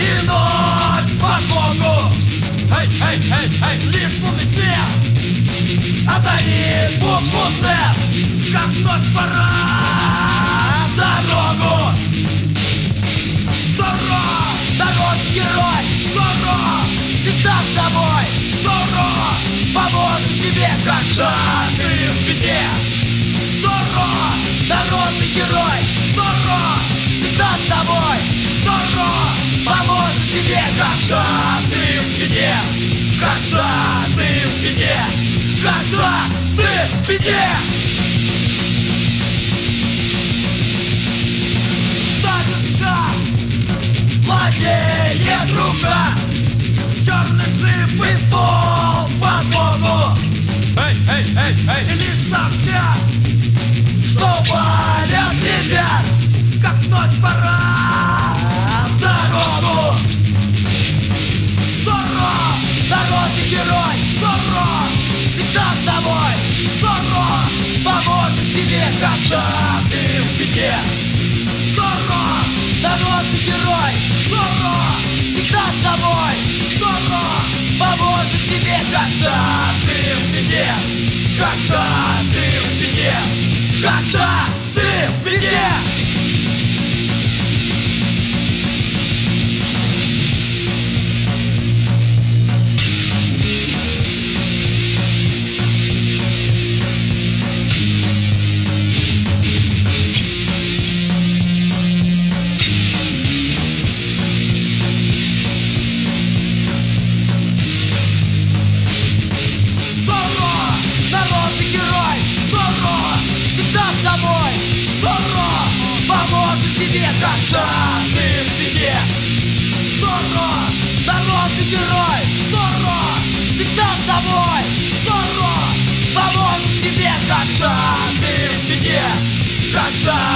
и ночь в подмогу. Эй, эй, эй, эй, лишь лунный свет озарит букву Z, как ночь пора в дорогу. Зорро, дорожный герой, Зорро, всегда с тобой. Зорро, поможет тебе, когда ты в беде. Зорро, дорожный герой, Зорро, всегда с тобой. Зорро, поможет тебе, когда ты в беде. Когда ты в беде. Когда ты в беде. Владеет рука, черный джип и ствол в подмогу. Эй, эй, эй, эй, и лишь совсем, что валят ребят, как ночь пора в дорогу. Зорро, дорожный герой, Зорро, всегда с тобой. Зорро, поможет тебе, когда ты в беде. Зорро, дорожный герой, Зорро, всегда с тобой. Зорро, поможет тебе, когда ты в беде. Когда ты в беде. Когда ты в беде. Зорро, поможет тебе, когда ты в беде. Зорро, дорожный герой, Зорро, всегда с тобой. Зорро, поможет тебе, когда ты в беде. Когда